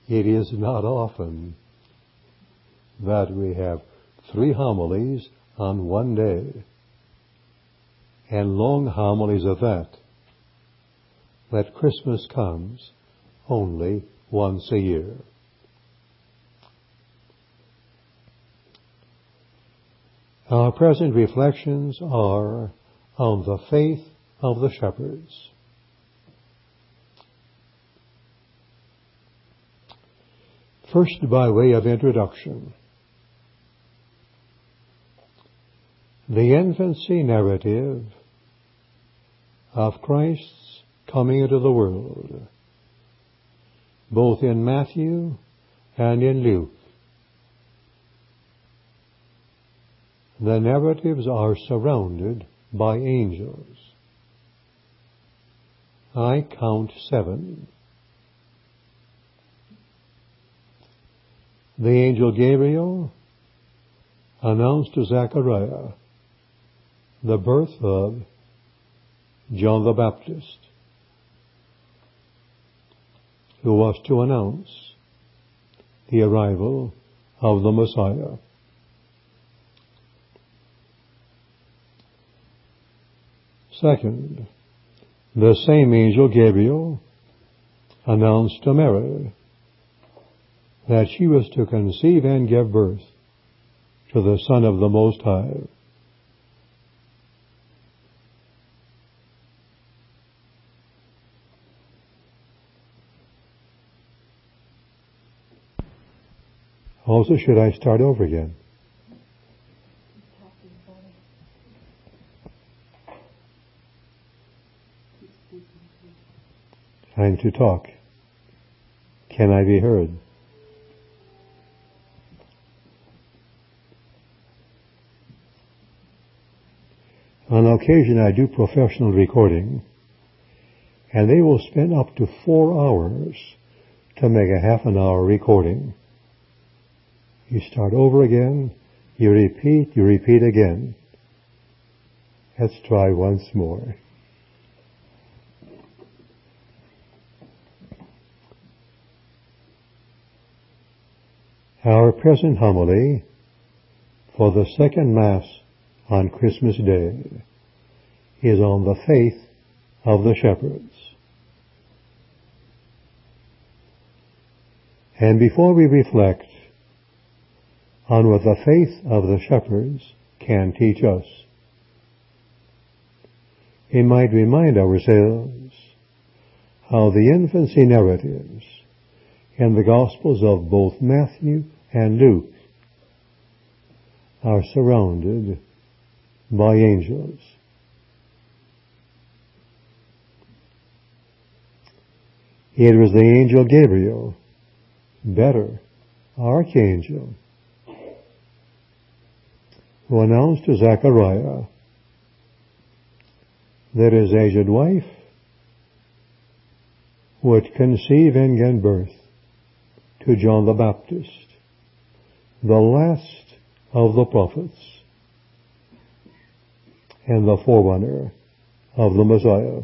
It is not often that we have 3 homilies on one day, and long homilies at that Christmas comes only once a year. Our present reflections are on the faith of the shepherds. First, by way of introduction, the infancy narrative of Christ's coming into the world, both in Matthew and in Luke. The narratives are surrounded by angels. I count 7. The angel Gabriel announced to Zechariah the birth of John the Baptist, who was to announce the arrival of the Messiah. Second, the same angel Gabriel announced to Mary that she was to conceive and give birth to the Son of the Most High. Also, should I start over again? Time to talk. Can I be heard? On occasion I do professional recording, and they will spend up to 4 hours to make a half-an-hour recording. You start over again, you repeat again. Let's try once more. Our present homily for the second Mass on Christmas Day is on the faith of the shepherds. And before we reflect on what the faith of the shepherds can teach us, we might remind ourselves how the infancy narratives in the Gospels of both Matthew and Luke are surrounded by angels. It was the angel Gabriel, better, archangel, who announced to Zechariah that his aged wife would conceive and give birth to John the Baptist, the last of the prophets and the forerunner of the Messiah.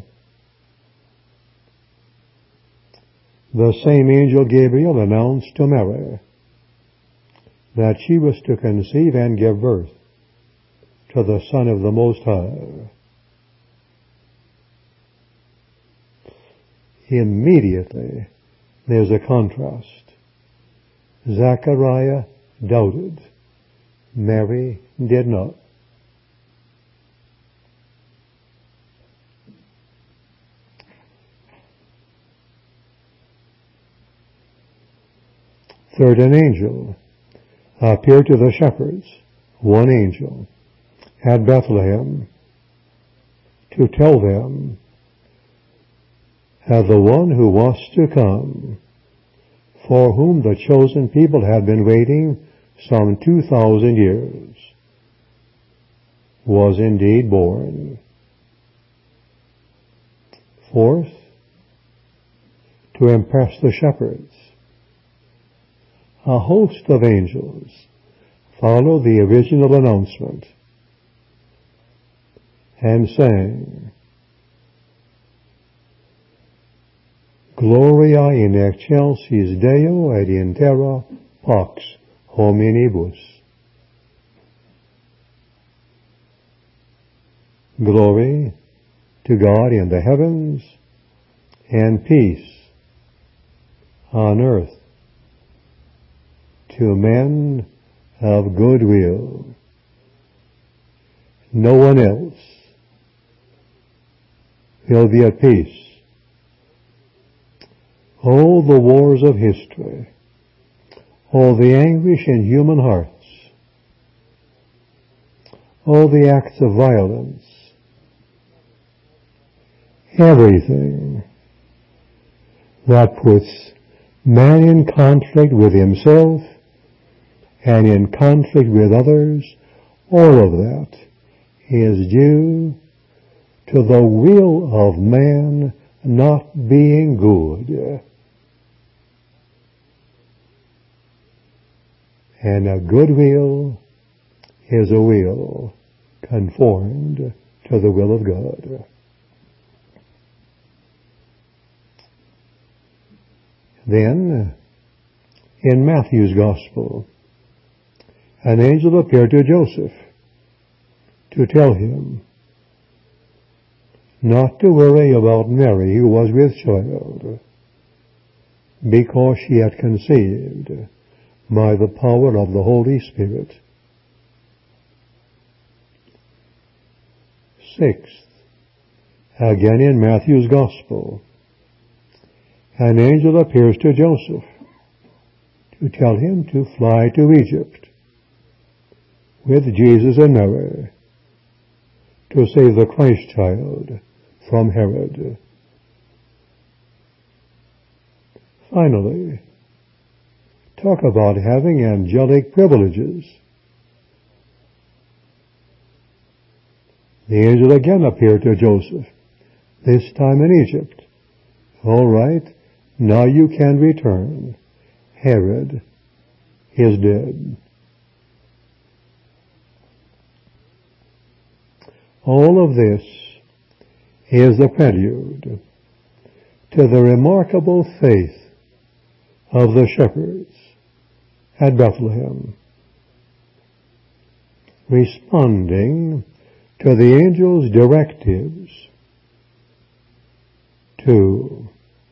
The same angel Gabriel announced to Mary that she was to conceive and give birth to the Son of the Most High. Immediately there's a contrast. Zechariah doubted. Mary did not. Third, an angel appeared to the shepherds, one angel, at Bethlehem, to tell them that the one who was to come, for whom the chosen people had been waiting some 2,000 years, was indeed born. Fourth, to impress the shepherds, a host of angels followed the original announcement and sang, gloria in excelsis Deo et in terra pax hominibus. Glory to God in the heavens, and peace on earth to men of good will. No one else will be at peace. All the wars of history, all the anguish in human hearts, all the acts of violence, everything that puts man in conflict with himself and in conflict with others, all of that is due to the will of man not being good. And a good will is a will conformed to the will of God. Then, in Matthew's Gospel, an angel appeared to Joseph to tell him not to worry about Mary, who was with child, because she had conceived by the power of the Holy Spirit. Sixth, again in Matthew's Gospel, an angel appears to Joseph to tell him to fly to Egypt with Jesus and Mary to save the Christ child from Herod. Finally, talk about having angelic privileges. The angel again appeared to Joseph, this time in Egypt. All right, now you can return. Herod is dead. All of this is the prelude to the remarkable faith of the shepherds at Bethlehem, responding to the angel's directives to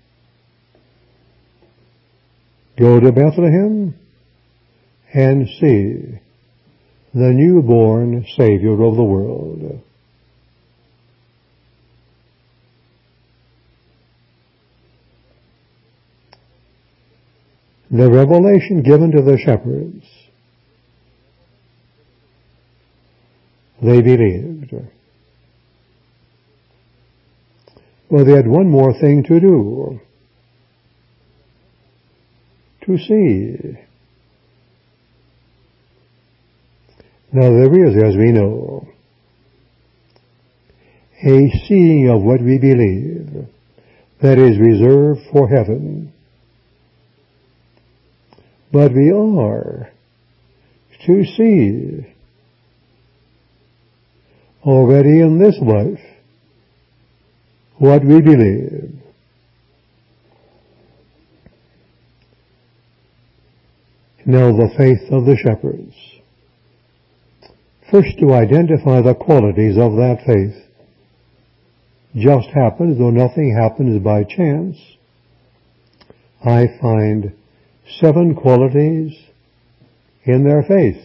go to Bethlehem and see the newborn Savior of the world. The revelation given to the shepherds, they believed. Well, they had one more thing to do. To see. Now there is, as we know, a seeing of what we believe that is reserved for heaven. But we are to see already in this life what we believe. Now the faith of the shepherds. First, to identify the qualities of that faith. Just happens, though nothing happens by chance, I find 7 qualities in their faith.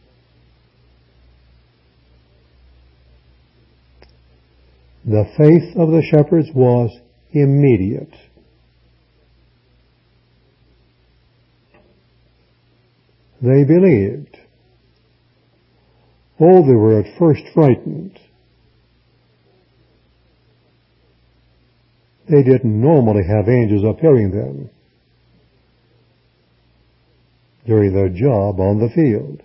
The faith of the shepherds was immediate. They believed. Oh, they were at first frightened. They didn't normally have angels appearing them during their job on the field.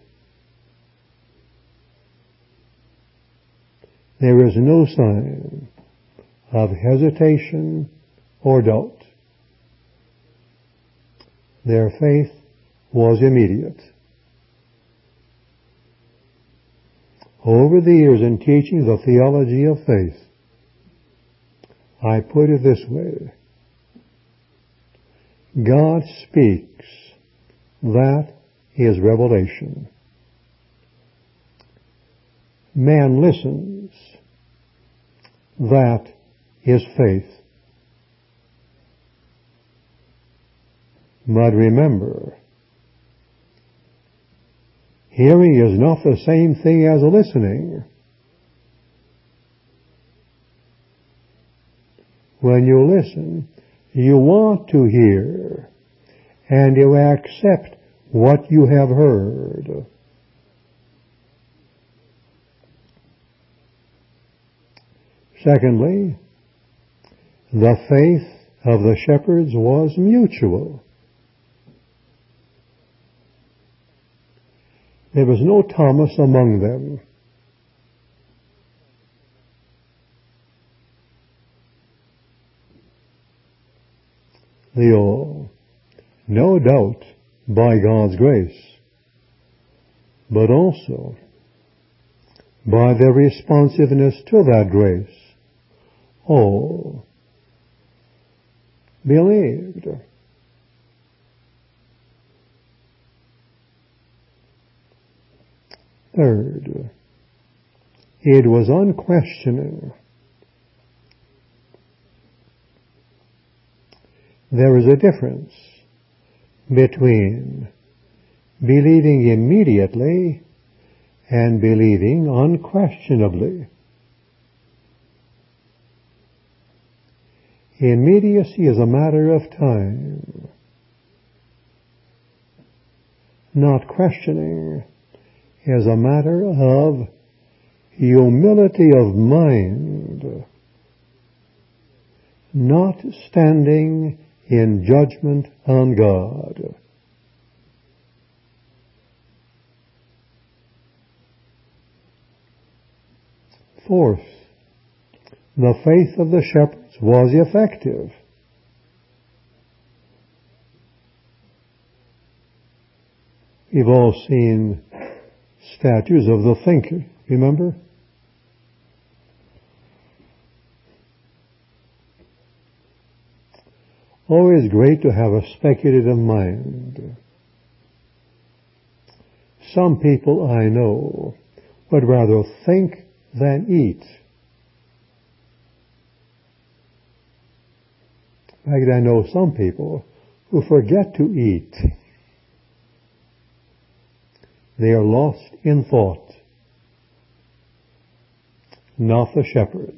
There is no sign of hesitation or doubt. Their faith was immediate. Over the years in teaching the theology of faith, I put it this way. God speaks. That is revelation. Man listens. That is faith. But remember, hearing is not the same thing as listening. When you listen, you want to hear, and you accept what you have heard. Secondly, the faith of the shepherds was mutual. There was no Thomas among them. They all, no doubt, by God's grace, but also by their responsiveness to that grace, all believed. Third, it was unquestioning. There is a difference between believing immediately and believing unquestionably. Immediacy is a matter of time. Not questioning is a matter of humility of mind, not standing in judgment on God. Fourth, the faith of the shepherds was effective. We've all seen statues of the thinker, remember? Always great to have a speculative mind. Some people I know would rather think than eat. In fact, I know some people who forget to eat. They are lost in thought. Not the shepherds.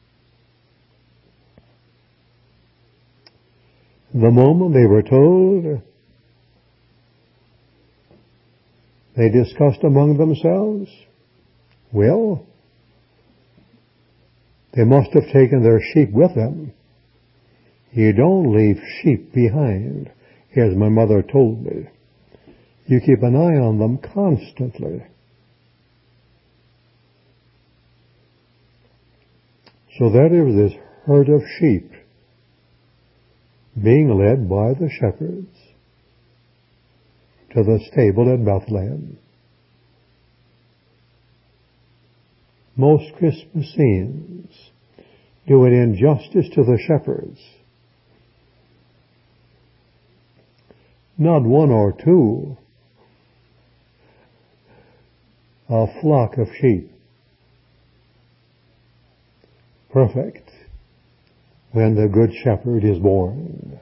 The moment they were told, they discussed among themselves, well, they must have taken their sheep with them. You don't leave sheep behind, as my mother told me. You keep an eye on them constantly. So there is this herd of sheep being led by the shepherds to the stable at Bethlehem. Most Christmas scenes do an injustice to the shepherds. Not one or two, a flock of sheep. Perfect when the Good Shepherd is born.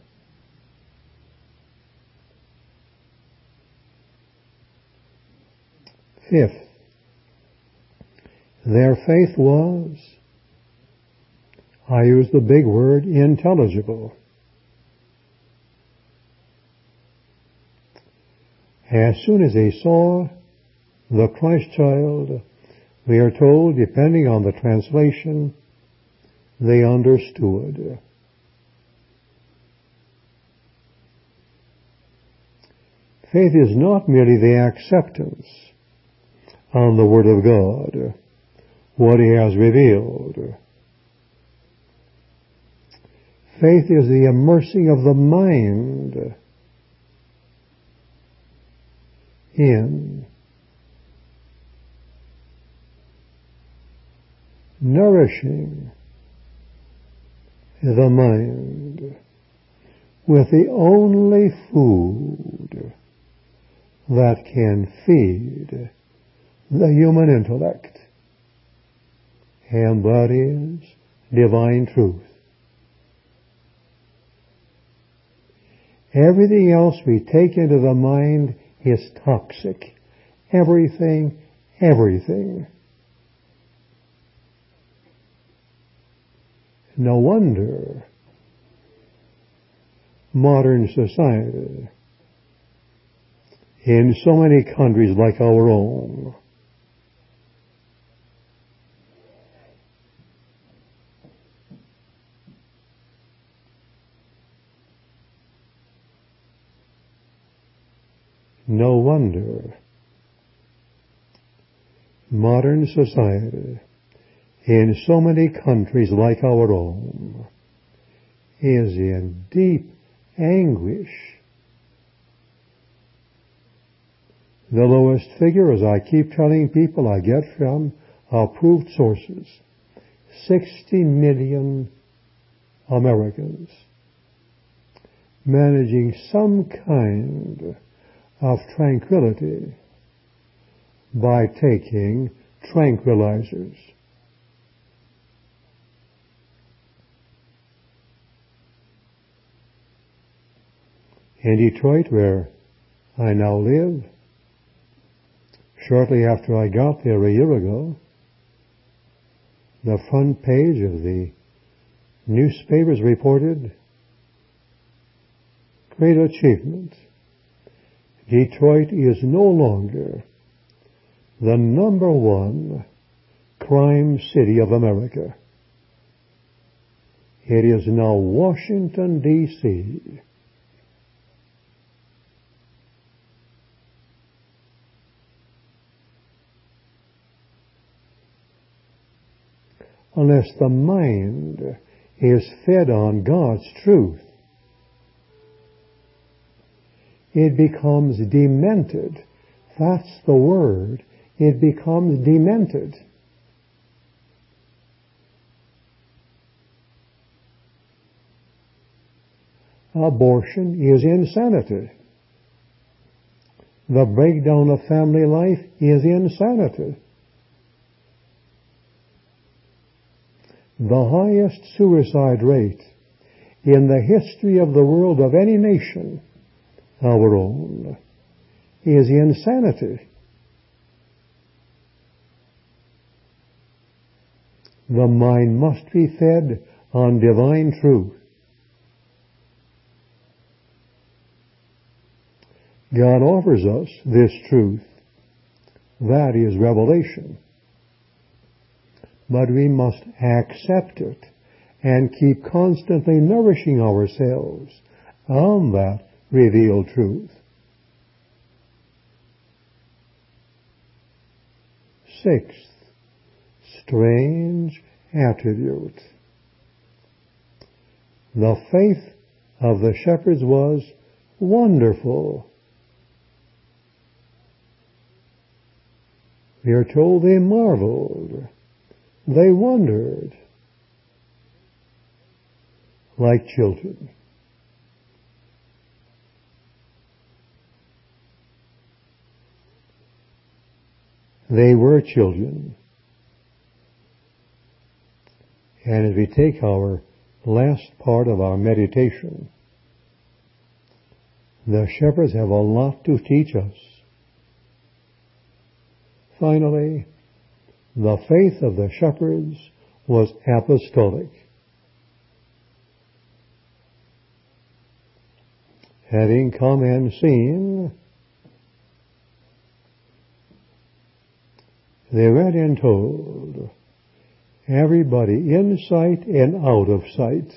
Fifth, their faith was, I use the big word, intelligible. As soon as they saw the Christ child, we are told, depending on the translation, they understood. Faith is not merely the acceptance on the Word of God, what He has revealed. Faith is the immersing of the mind in, nourishing the mind with the only food that can feed the human intellect, and that is divine truth. Everything else we take into the mind is toxic. Everything. No wonder modern society, in so many countries like our own, no wonder modern society, in so many countries like our own, is in deep anguish. The lowest figure, as I keep telling people, I get from approved sources. 60 million Americans managing some kind of tranquility by taking tranquilizers. In Detroit, where I now live, shortly after I got there a year ago, the front page of the newspapers reported, "Great achievement. Detroit is no longer the number one crime city of America. It is now Washington, D.C." Unless the mind is fed on God's truth, it becomes demented. That's the word. It becomes demented. Abortion is insanity. The breakdown of family life is insanity. The highest suicide rate in the history of the world of any nation, our own, is insanity. The mind must be fed on divine truth. God offers us this truth. That is revelation. But we must accept it and keep constantly nourishing ourselves on that revealed truth. Sixth, strange attribute. The faith of the shepherds was wonderful. We are told they marveled. They wondered, like children. They were children. And as we take our last part of our meditation, the shepherds have a lot to teach us. Finally, the faith of the shepherds was apostolic. Having come and seen, they went and told everybody in sight and out of sight.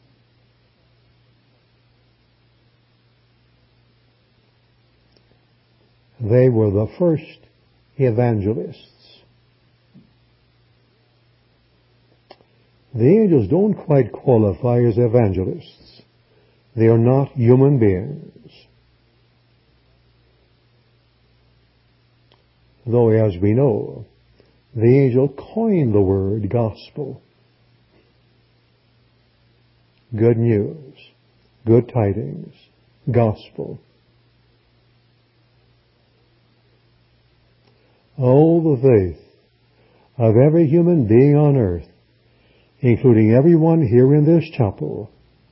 They were the first evangelists. The angels don't quite qualify as evangelists. They are not human beings. Though, as we know, the angel coined the word gospel. Good news. good tidings, gospel. All the faith of every human being on earth, including everyone here in this chapel,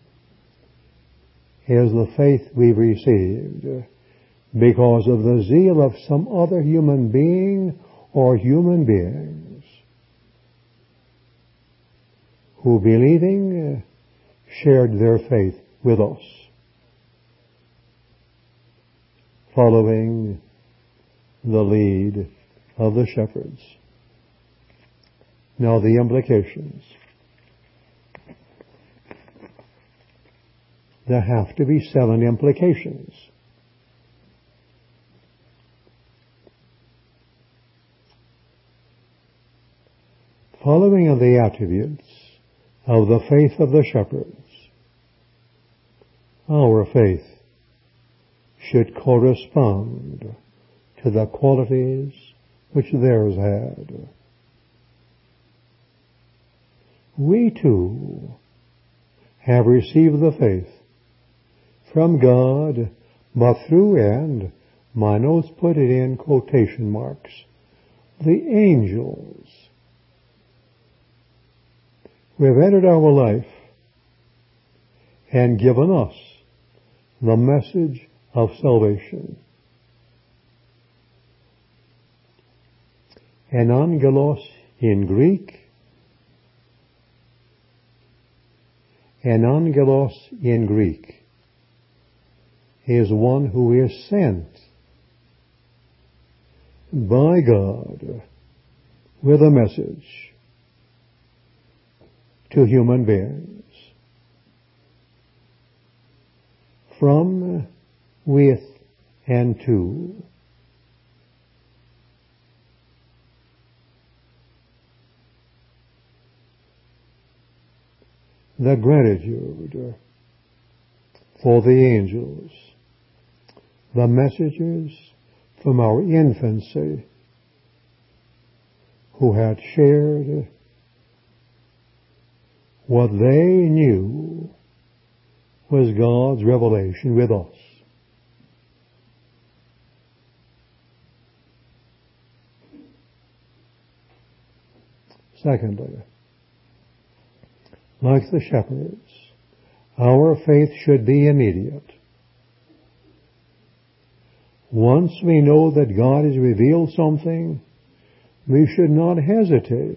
is the faith we've received because of the zeal of some other human being or human beings who, believing, shared their faith with us, following the lead of the shepherds. Now the implications. There have to be 7 implications. Following the attributes of the faith of the shepherds, our faith should correspond to the qualities which theirs had. We too have received the faith from God, but through, and my notes put it in quotation marks, the angels who have entered our life and given us the message of salvation. And angelos in Greek, is one who is sent by God with a message to human beings from, with, and to. The gratitude for the angels, the messengers from our infancy who had shared what they knew was God's revelation with us. Secondly, like the shepherds, our faith should be immediate. Once we know that God has revealed something, we should not hesitate.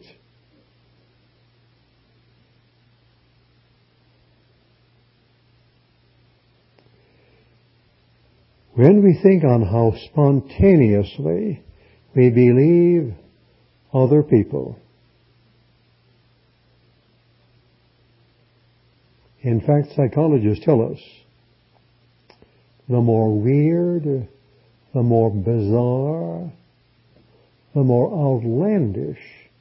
When we think on how spontaneously we believe other people, in fact, psychologists tell us the more weird, the more bizarre, the more outlandish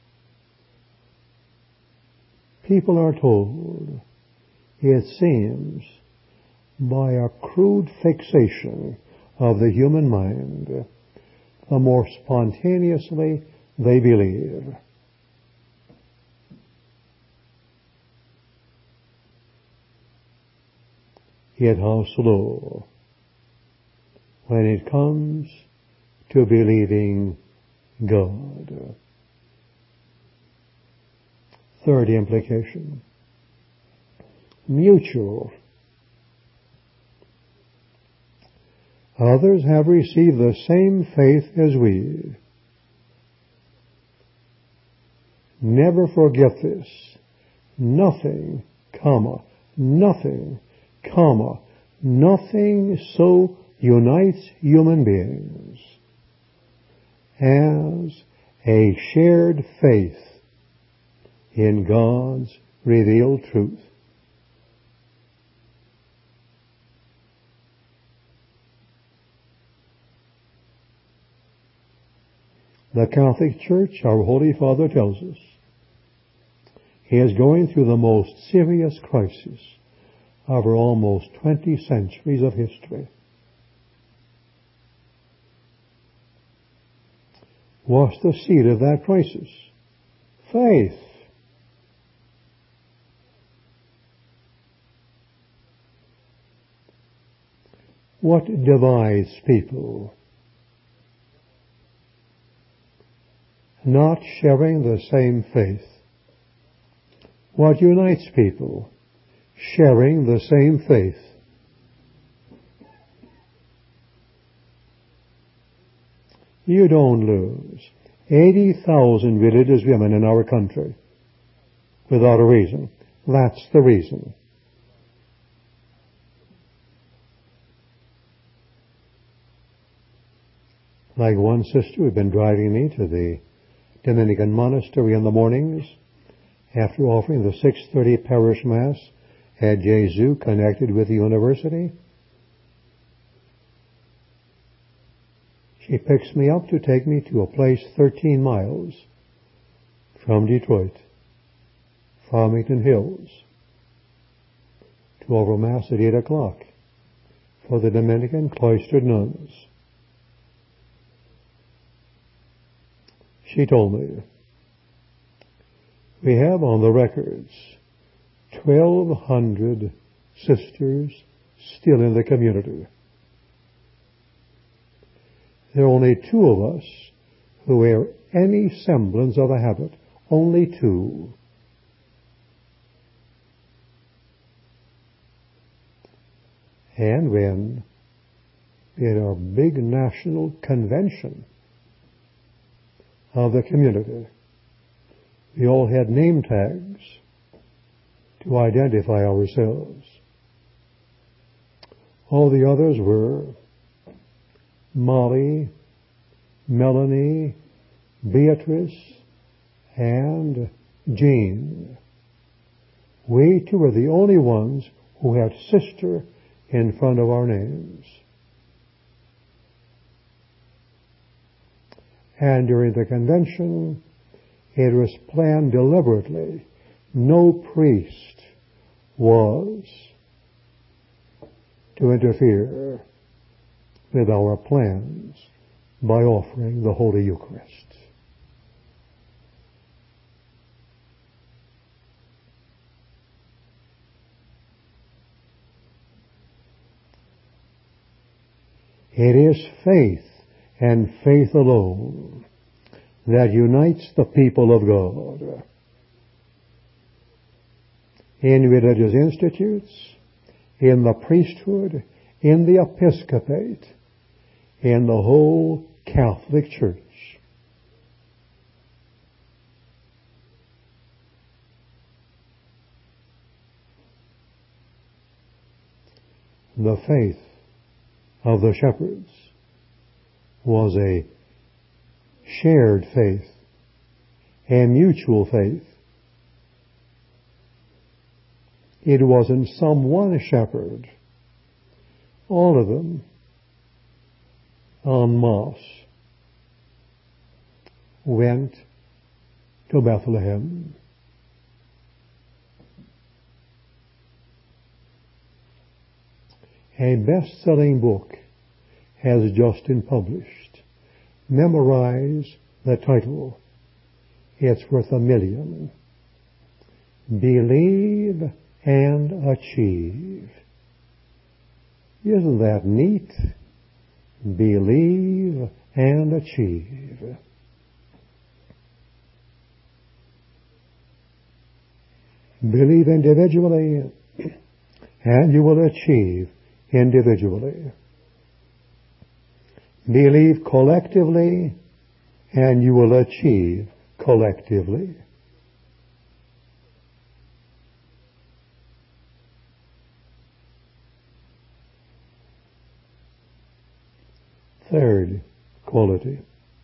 people are told, it seems, by a crude fixation of the human mind, the more spontaneously they believe. Yet how slow when it comes to believing God. Third implication, mutual. Others have received the same faith as we. Never forget this. Nothing so unites human beings as a shared faith in God's revealed truth. The Catholic Church, our Holy Father tells us, is going through the most serious crisis over almost 20 centuries of history. What's the seed of that crisis? Faith. What divides people? Not sharing the same faith. What unites people? Sharing the same faith. You don't lose 80,000 religious women in our country without a reason. That's the reason. Like one sister had been driving me to the Dominican monastery in the mornings after offering the 6:30 parish mass at Jesu connected with the university. She picks me up to take me to a place 13 miles from Detroit, Farmington Hills, to offer mass at 8 o'clock for the Dominican cloistered nuns. She told me, we have on the records 1,200 sisters still in the community. There are only 2 of us who wear any semblance of a habit. Only 2. And when in our big national convention of the community, we all had name tags to identify ourselves. All the others were Molly, Melanie, Beatrice, and Jean. We 2 were the only ones who had sister in front of our names. And during the convention, it was planned deliberately. No priest was to interfere with our plans by offering the Holy Eucharist. It is faith and faith alone that unites the people of God. In religious institutes, in the priesthood, in the episcopate, in the whole Catholic Church. The faith of the shepherds was a shared faith, a mutual faith. It wasn't some one shepherd. All of them en masse went to Bethlehem. A best-selling book has just been published. Memorize the title. It's worth $1 million. Believe and Achieve. Isn't that neat? Believe and achieve. Believe individually, and you will achieve individually. Believe collectively, and you will achieve collectively. Third quality.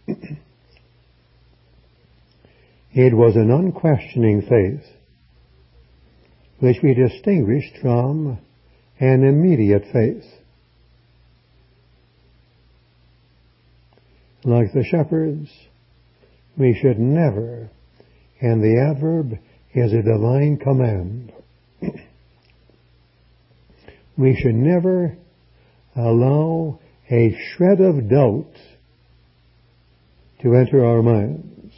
It was an unquestioning faith which we distinguished from an immediate faith. Like the shepherds, we should never, and the adverb is a divine command, we should never allow a shred of doubt to enter our minds.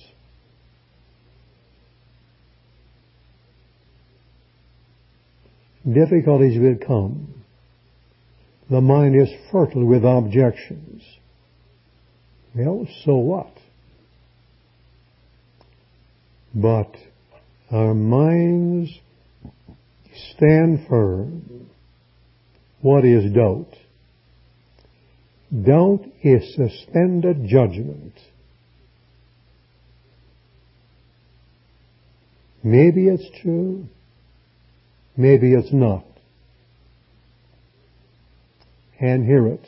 Difficulties will come, The mind is fertile with objections. Well, so what? But our minds stand firm. What is doubt? Doubt is suspended judgment. Maybe it's true, maybe it's not. And hear it.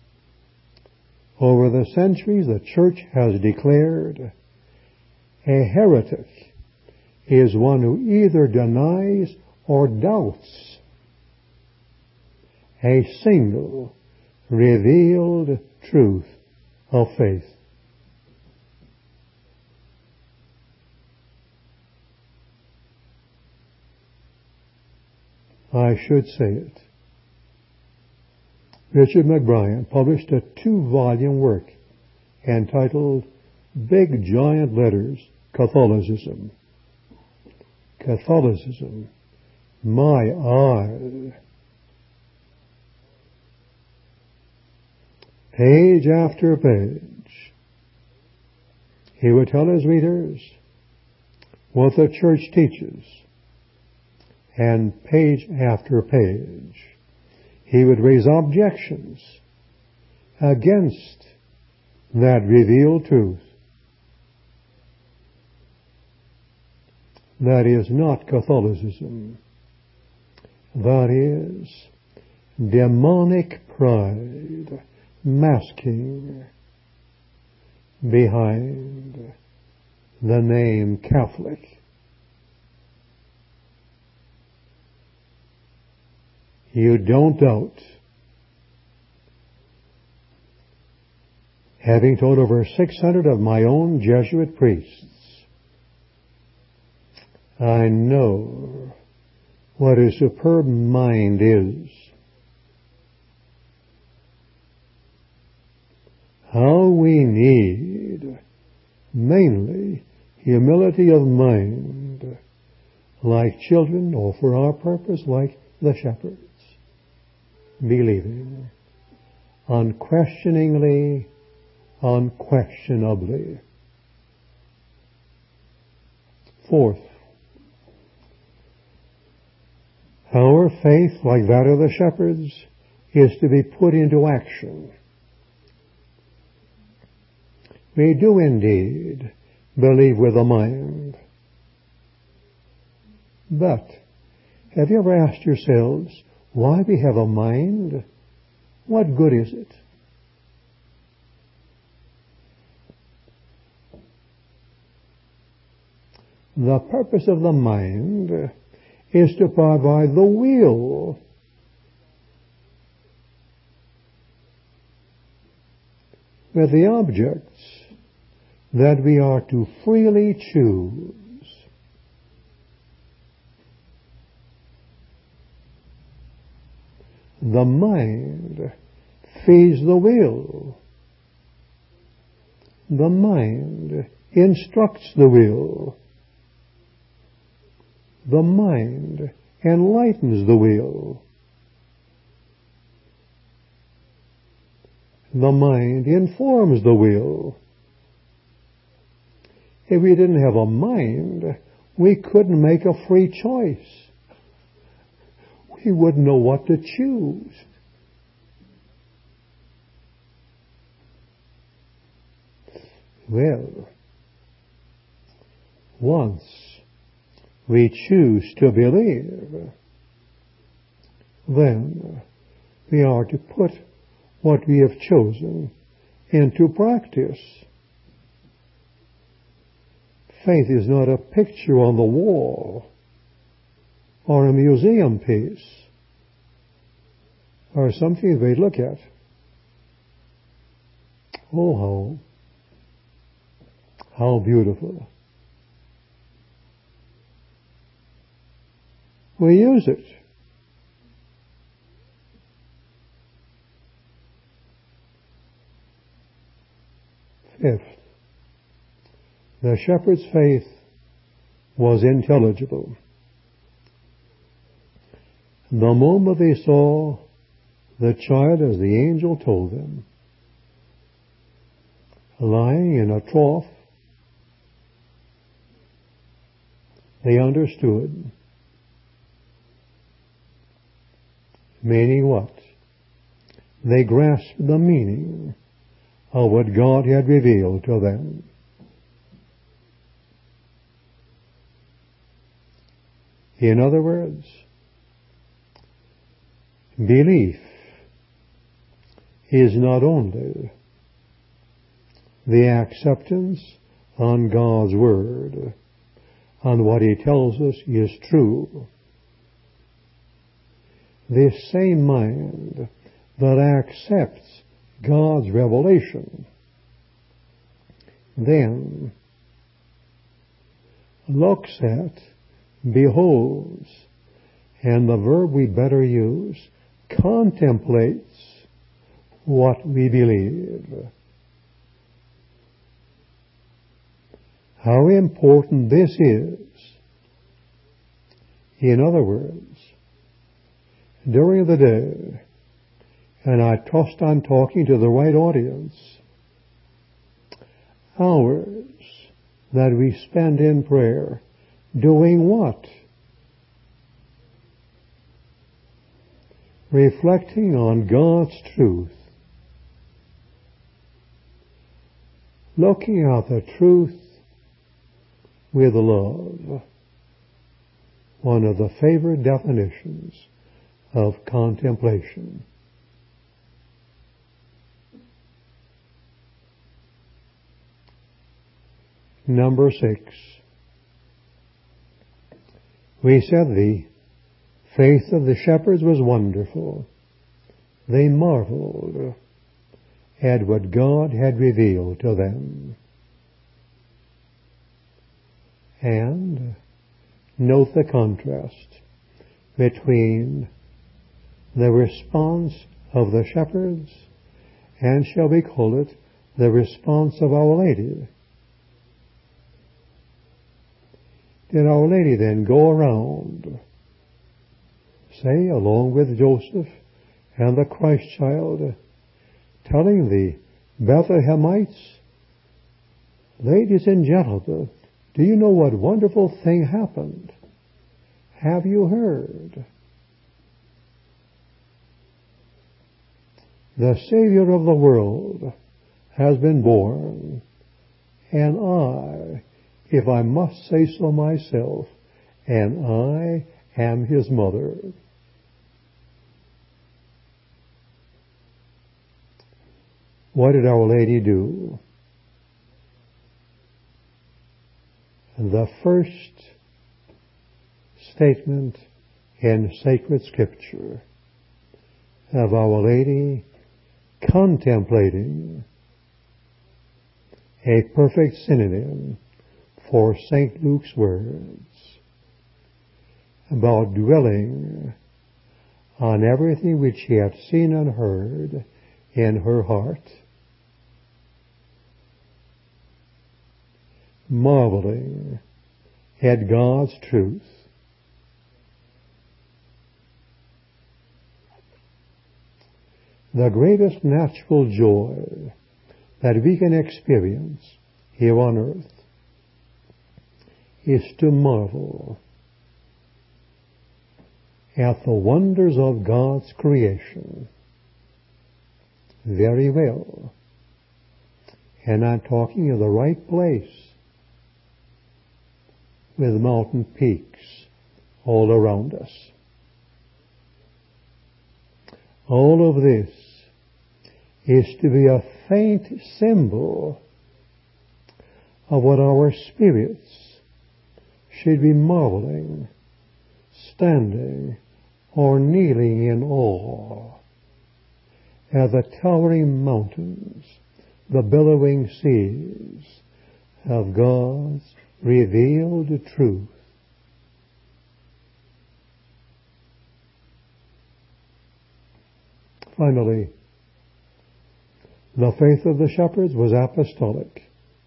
Over the centuries, the Church has declared a heretic is one who either denies or doubts a single revealed truth of faith. I should say it. Richard McBrien published a 2-volume work entitled Big Giant Letters, Catholicism. Catholicism. My eye. Page after page, he would tell his readers what the Church teaches, and page after page, he would raise objections against that revealed truth. That is not Catholicism. That is demonic pride masking behind the name Catholic. You don't doubt. Having taught over 600 of my own Jesuit priests, I know what a superb mind is. How we need, mainly, humility of mind, like children, or for our purpose, like the shepherds, believing, unquestioningly, unquestionably. Fourth, our faith, like that of the shepherds, is to be put into action. We do indeed believe with the mind. But have you ever asked yourselves why we have a mind? What good is it? The purpose of the mind is to provide the will with the objects that we are to freely choose. The mind feeds the will. The mind instructs the will. The mind enlightens the will. The mind informs the will. If we didn't have a mind, we couldn't make a free choice. We wouldn't know what to choose. Well, once we choose to believe, then we are to put what we have chosen into practice. Faith is not a picture on the wall, or a museum piece, or something we look at. Oh, how beautiful. We use it. Fifth, the shepherd's faith was intelligible. The moment they saw the child as the angel told them, lying in a trough. They understood. Meaning what? They grasped the meaning of what God had revealed to them. In other words, belief is not only the acceptance on God's Word, on what He tells us is true. This same mind that accepts God's revelation then looks at, beholds, and the verb we better use, contemplates what we believe. How important this is. In other words, during the day, and I trust I'm talking to the right audience, hours that we spend in prayer, doing what? Reflecting on God's truth. Looking at the truth with love. One of the favorite definitions of contemplation. Number 6. We said the faith of the shepherds was wonderful. They marveled at what God had revealed to them. And note the contrast between the response of the shepherds and, shall we call it, the response of Our Lady. Did Our Lady then go around, say, along with Joseph and the Christ child, telling the Bethlehemites, ladies and gentlemen, do you know what wonderful thing happened? Have you heard? The Savior of the world has been born, and I, if I must say so myself, and I am His mother. What did Our Lady do? The first statement in sacred Scripture of Our Lady contemplating, a perfect synonym for St. Luke's words about dwelling on everything which she had seen and heard in her heart, marveling at God's truth. The greatest natural joy that we can experience here on earth is to marvel at the wonders of God's creation. Very well. And I'm talking of the right place, with mountain peaks all around us. All of this is to be a faint symbol of what our spirits should be marveling, standing, or kneeling in awe at the towering mountains, the billowing seas of God's revealed truth. Finally, the faith of the shepherds was apostolic.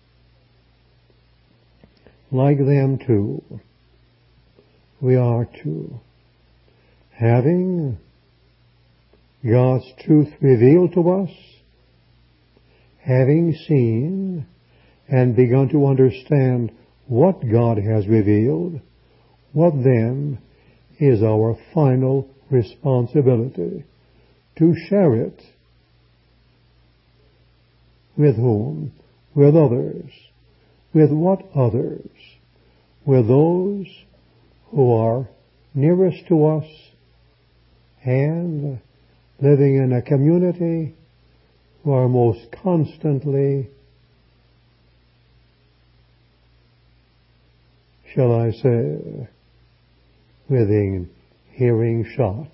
Like them too, we are too, having God's truth revealed to us, having seen and begun to understand what God has revealed, what then is our final responsibility? To share it. With whom? With others. With what others? With those who are nearest to us and living in a community who are most constantly, shall I say, within hearing shot.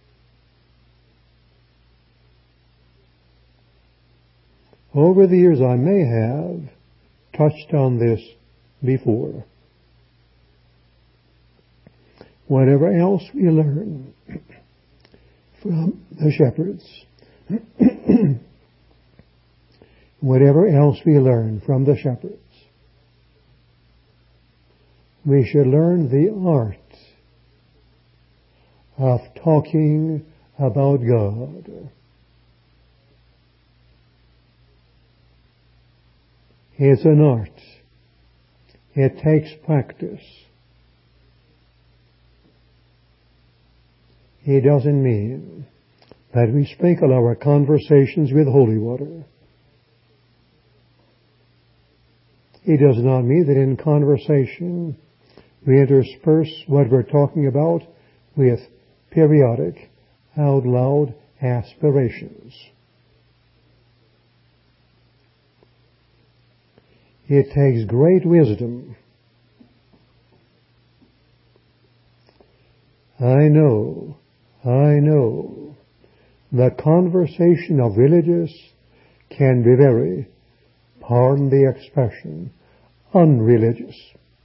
Over the years I may have touched on this before. Whatever else we learn from the shepherds, whatever else we learn from the shepherds, we should learn the art of talking about God. It's an art. It takes practice. It doesn't mean that we sprinkle our conversations with holy water. It does not mean that in conversation we intersperse what we're talking about with periodic, out loud aspirations. It takes great wisdom. I know, the conversation of religious can be very, pardon the expression, unreligious.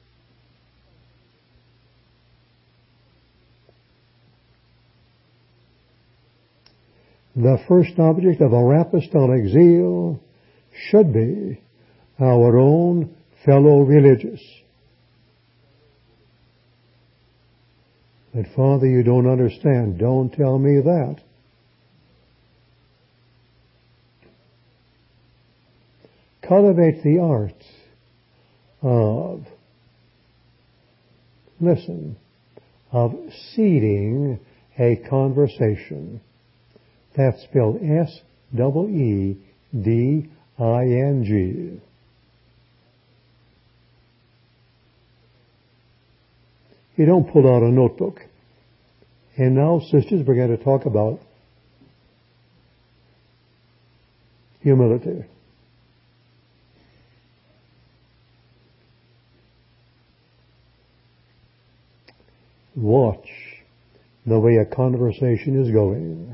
The first object of our apostolic zeal should be our own fellow religious. But Father, you don't understand. Don't tell me that. Cultivate the art of, listen, of seeding a conversation. That's spelled S-E-E-D-I-N-G. You don't pull out a notebook. And now, sisters, we're going to talk about humility. Watch the way a conversation is going.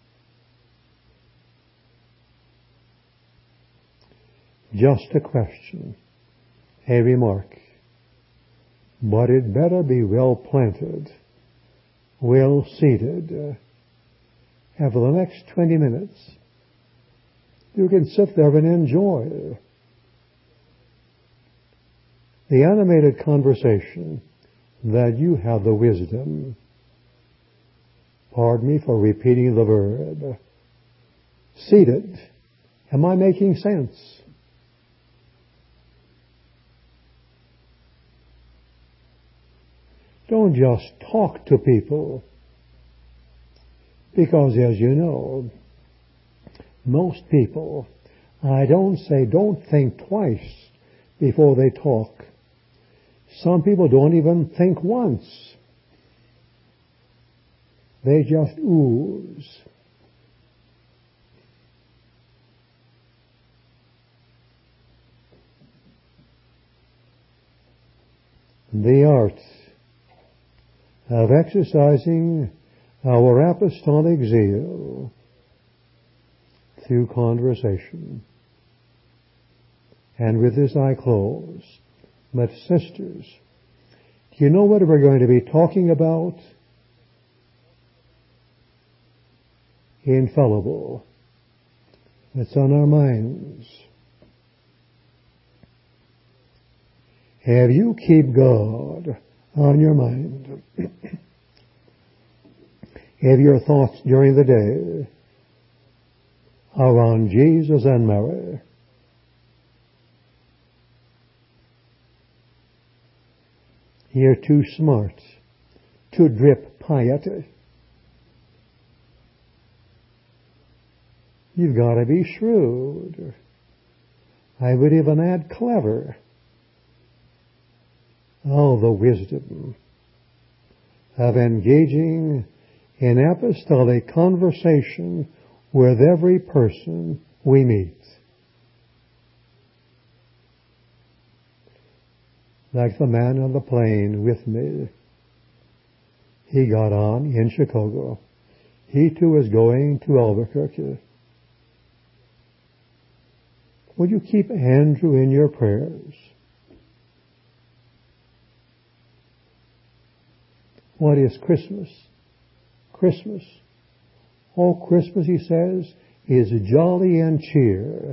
Just a question, a remark. But it better be well planted, well seated. And for the next 20 minutes, you can sit there and enjoy the animated conversation that you have the wisdom, pardon me for repeating the verb, seated. Am I making sense? Don't just talk to people, because as you know, most people, don't think twice before they talk. Some people don't even think once. They just ooze. The art of exercising our apostolic zeal through conversation. And with this I close. But sisters, do you know what we're going to be talking about? Infallible. It's on our minds. Have you keep God on your mind? Have your thoughts during the day around Jesus and Mary. You're too smart to drip piety. You've got to be shrewd. I would even add clever. Oh, the wisdom of engaging in apostolic conversation with every person we meet. Like the man on the plane with me. He got on in Chicago. He too is going to Albuquerque. Would you keep Andrew in your prayers? What is Christmas? Christmas. Oh, Christmas, he says, is jolly and cheer.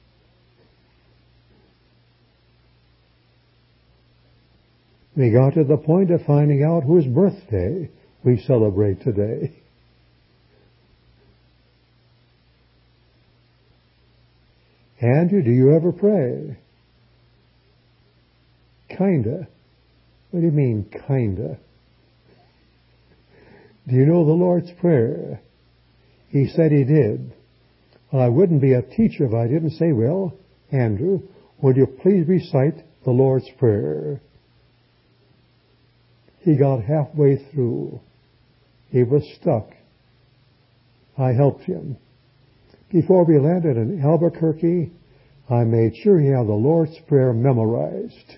We got to the point of finding out whose birthday we celebrate today. Andrew, do you ever pray? Kinda. What do you mean, kinda? Do you know the Lord's Prayer? He said he did. I wouldn't be a teacher if I didn't say, well, Andrew, would you please recite the Lord's Prayer? He got halfway through. He was stuck. I helped him. Before we landed in Albuquerque, I made sure he had the Lord's Prayer memorized.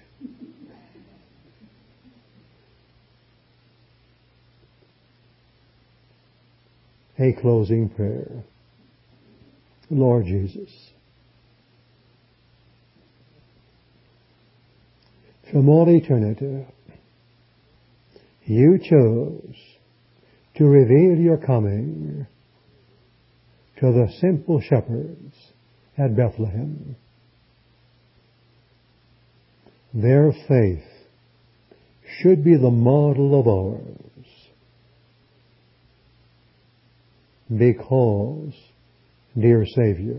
A closing prayer. Lord Jesus, from all eternity, you chose to reveal your coming to the simple shepherds at Bethlehem. Their faith should be the model of ours, because, dear Savior,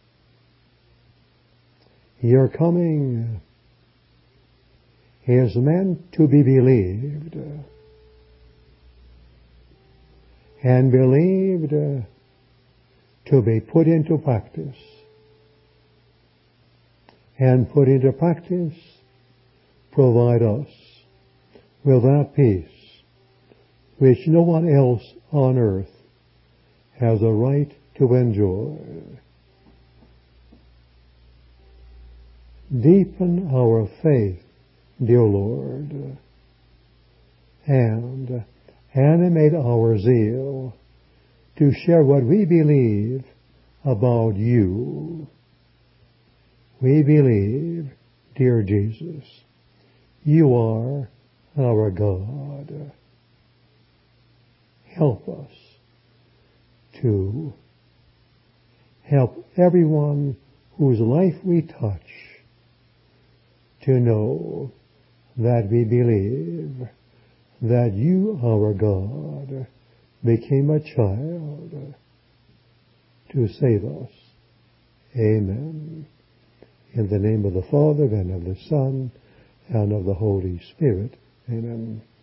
your coming is meant to be believed, and believed to be put into practice, and put into practice provide us with that peace which no one else on earth has a right to enjoy. Deepen our faith, dear Lord, and animate our zeal to share what we believe about you. We believe, dear Jesus, you are our God. Help us to help everyone whose life we touch to know that we believe that you, our God, became a child to save us. Amen. In the name of the Father, and of the Son, and of the Holy Spirit. Amen.